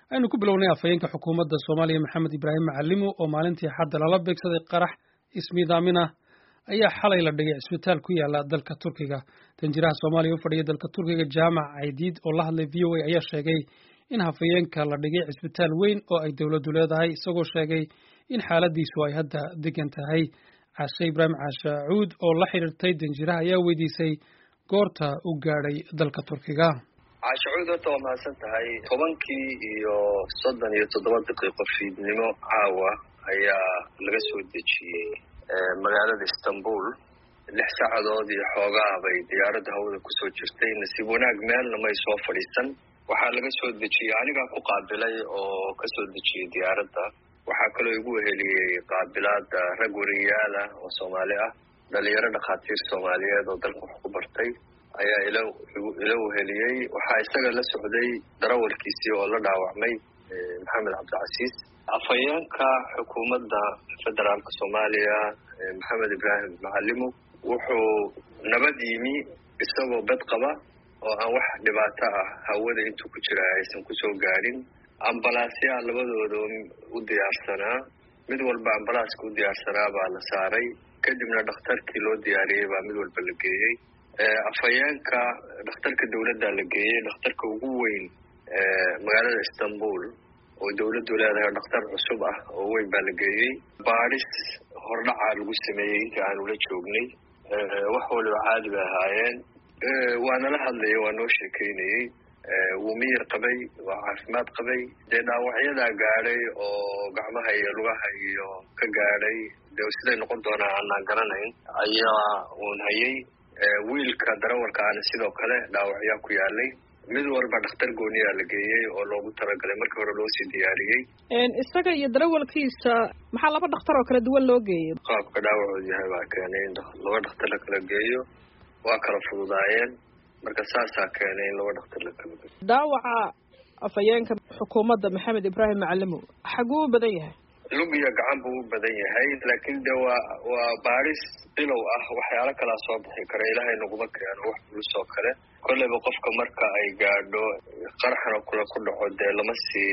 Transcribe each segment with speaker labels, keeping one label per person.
Speaker 1: aynu ku bilownay afhayeenka xukuumadda Soomaaliya Maxamed Ibraahim Macalimo oo maalintii xadda lala beegsaday qarax ismiidaamin ah ayaa xalay la dhigay isbitaal ku yaala dalka Turkiga. Danjiraha Soomaaliya u fadhiya dalka Turkiga Jaamac Aydiid oo la hadlay VOA ayaa sheegay in afhayeenka la dhigay isbitaal weyn oo ay dawladdu leedahay, isagoo sheegay in xaaladiisu ay hadda degan tahay. Caashe Ibraahim Caashacuud oo la xiriirtay danjiraha ayaa weydiisay goorta u gaadhay dalka Turkiga.
Speaker 2: Caashacuud horta waa mahadsan tahay. 10:37 daqiiqo fiidnimo caawa ayaa laga soo dejiyey magaalada Istanbul. 6 saacadood iyo xoogaa bay diyaaradda hawada ku soo jirtay. Nasiib wanaag meelna may soo fadhiisan. Waxaa laga soo dejiyey anigaa ku qaabilay oo ka soo dejiyey diyaaradda. waxaa kaloo igu weheliyey qaabilaada rag wariyaal ah oo Soomaali ah, dhalinyaro dhakhaatiir Soomaaliyeed oo dalka wax ku bartay ayaa ila weheliyey. waxaa isaga la socday darawalkiisii oo la dhaawacmay Maxamed Cabdicasiis. afhayeenka xukuumadda federaalka Soomaaliya Maxamed Ibraahim Macalimo wuxuu nabad yimi isagoo bad qaba oo aan wax dhibaato ah hawada intuu ku jira aysan ku soo gaarin. ambalaasya labadooda u diyaarsanaa, mid walba ambalaaska u diyaarsanaa baa la saaray, kadibna dhakhtarkii loo diyaariyey baa mid walba la geeyey. afhayeenka dhakhtarka dawladda la geeyey, dhakhtarka ugu weyn magaalada Istanbul oo dawladdu leedahay dhakhtar cusub ah oo weyn baa la geeyey. baadhis hordhaca lagu sameeyey intii aanu la joognay. wax waliba caadi bay ahaayeen. waa nala hadlayay, waa noo sheekeynayey. wuu miyir qabay, waa caafimaad qabay. dee dhaawacyadaa gaadhay oo gacmaha iyo lugaha iyo ka gaadhay dee siday noqon doonaa aanaan garanayn ayaa uun hayay. wiilka darawalka aana sidoo kale dhaawacyaa ku yaalay. mid walba dhakhtar gooniyaa la geeyey oo loogu talagalay markii hore loo sii diyaariyey.
Speaker 3: isaga iyo darawalkiisa maxaa laba dhakhtar oo kala duwan loo geeyey?
Speaker 2: qaabka dhaawacoodu yahay baa keenay in laba dhakhtar la kala geeyo. waa kala fududaayeen, marka saasaa keenay in laba dhakhtar la kala geeyo.
Speaker 3: dhaawaca afhayeenka xukuumadda Maxamed Ibraahim Macalimo xaguu u badan yahay?
Speaker 2: lug iyo gacan buu u badan yahay, laakiin de waa baadhis bilow ah. waxyaalo kalaa soo bixi kara, ilaahay naguma keeno wax culus oo kale. kolleyba qofka marka ay gaadho qaraxna kula ku dhaco dee lama sii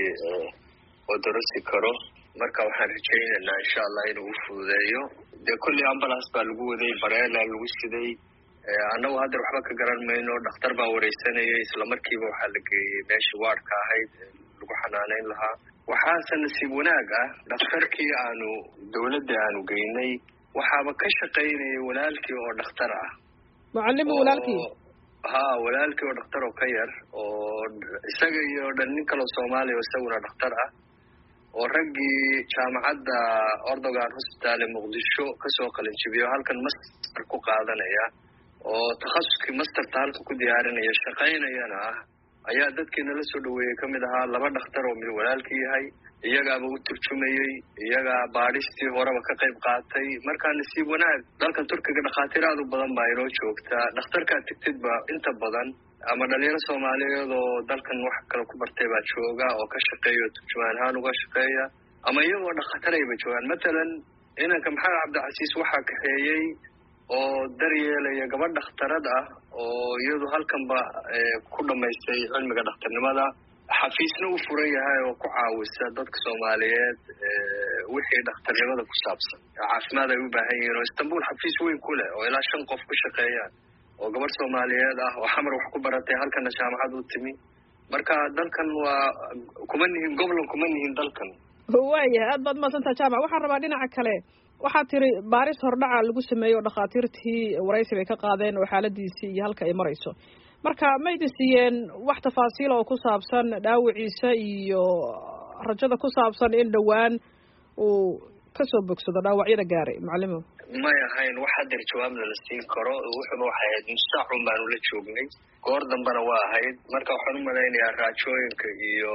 Speaker 2: odorosi karo. marka waxaan rajaynaynaa insha Allah inuu u fududeeyo. dee kolley ambulance baa lagu waday, bareela lagu siday. annagu hadda waxba ka garan mayno. dhakhtar baa wareysanayay, isla markiiba waxaa la geeyey meeshii waardka ahayd lagu xanaaneyn lahaa. waxaase nasiib wanaag ah, dhakhtarkii dawladda aanu geynay waxaaba ka shaqaynayay walaalkii oo dhakhtar ah.
Speaker 3: Macalimo walaalkii?
Speaker 2: walaalkii oo dhakhtar oo ka yar oo isaga iyo dhan nin kaloo Soomaaliya oo isaguna dhakhtar ah oo raggii jaamacadda Erdogan Hospital ee Muqdisho kasoo qalin jabiyo halkan master ku qaadanaya oo takhasuskii masterta halka ku diyaarinaya shaqaynayana ah ayaa dadkii nala soo dhaweeyey kamid ahaa. 2 dhakhtar oo mid walaalkii yahay, iyagaaba u turjumayey, iyagaa baadhistii horeba ka qayb qaatay. markaa nasiib wanaag dalkan Turkiga dhakhaatiir aad u badan baa inoo joogtaa. dhakhtarkaa tigtidba inta badan ama dhalinyaro Soomaaliyeed oo dalkan wax kale ku bartay baa jooga oo ka shaqeeya turjumaan ahaan uga shaqeeya, ama iyagoo dhakhtarayba joogaan. matalan inanka Maxamed Cabdicasiis waxaa kaxeeyey oo daryeelaya gabadh dhakhtarad ah oo iyadu halkanba ku dhamaystay cilmiga dhakhtarnimada. xafiisna u furan yahay oo ku caawisa dadka Soomaaliyeed wixii dhakhtarnimada ku saabsan. caafimaad ay u baahan yihiin oo Istanbul xafiis weyn ku leh oo ilaa 5 qof ku shaqeeyaan oo gabadh Soomaaliyeed ah oo xamar wax ku baratay halkana jaamacad u timi. marka dalkan waa kuma nihin dalkan.
Speaker 3: waayahay, aad baad mahadsantahay Jaamac. waxaan rabaa dhinaca kale, waxaad tiri baaris hordhaca lagu sameeyo oo dhakhaatiirtii waraysi bay ka qaadeen oo xaaladiisii iyo halka ay marayso. marka ma idin siiyeen wax tafaasiil oo ku saabsan dhaawiciisa iyo rajada ku saabsan in dhowaan uu kasoo bogsado dhaawacyada gaaray? Macalimo
Speaker 2: may ahayn wax hadda jawaabna la siin karo. wuxuuna waxay ahayd mustaqbal baanu la joognay, goor dambana waa ahayd. marka waxaan u malaynayaa raajooyinka iyo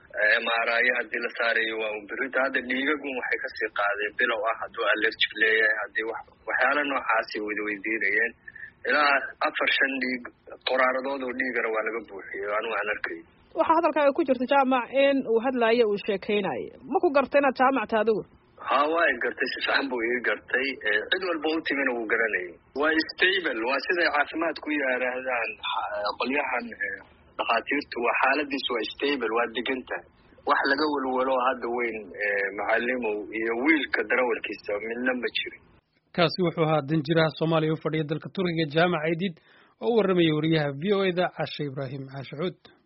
Speaker 2: MRI haddii la saarayo waa berita. hadda dhiigagun waxay kasii qaadeen bilow ah hadduu allergic leeyahay, haddii waxyaala noocaasi weydiinayeen. ilaa 4-5 dhiig qoraaradood oo dhiigana waa laga buuxiyey anigu aan arkay.
Speaker 3: waxaa hadalkaaga ku jirta Jaamac in uu hadlaayo uu sheekeynayo. ma ku gartay inaad Jaamac tahay adigu?
Speaker 2: waa gartay, si fiican buu ii gartay. cid walba u timina wuu garanayay. waa stable, waa siday caafimaad ku yiraahdaan qolyahan dhakhaatiirtu. waa xaaladiisu waa stable, waa degan tahay. wax laga walwalo hadda weyn Macallimow iyo wiilka darawalkiisa midna ma jirin.
Speaker 1: kaasi wuxuu ahaa danjiraha Soomaaliya u fadhiya dalka Turkiga Jaamac Aydid oo warramay wariyaha VOA-da Cashe Ibrahim Caashuud.